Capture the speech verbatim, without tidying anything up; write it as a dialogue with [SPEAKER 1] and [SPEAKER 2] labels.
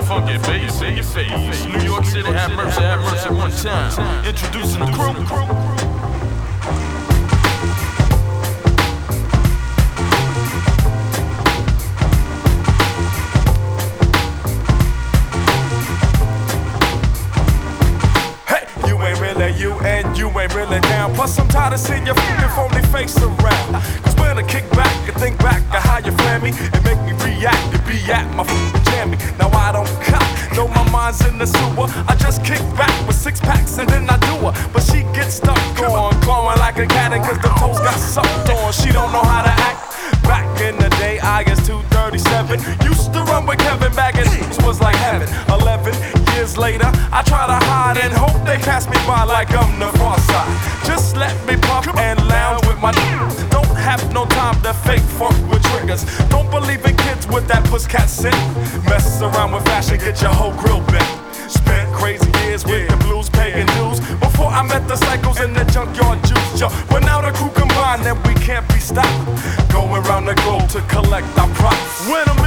[SPEAKER 1] funky bass in your face. New York City, have mercy, have mercy at one time. Introducing the crew.
[SPEAKER 2] You and you ain't really down. Plus I'm tired of seeing your fucking phony face around. Cause when I kick back and think back of how you flam me and make me react to be at my fucking jammy. Now I don't cop, know my mind's in the sewer. I just kick back with six packs and then I do her. But she gets stuck on, clawing like a cat and cause the toes got sucked on. She don't know how to act. Back in the day, I guess two thirty-seven. Used to run with Kevin back and it was like heaven. Eleven years later, I try to hide and hope they pass me by like I'm the far side. Just let me puff and lounge with my niggas. Don't have no time to fake funk with triggers. Don't believe in kids with that pusscat scent. Mess around with fashion, get your whole grill bent. Spent crazy years with the blues, paying dues. Before I met the cycles in the junkyard juice, yo. But now the crew combined and we can't be stopped. Going round the globe to collect our props. When I'm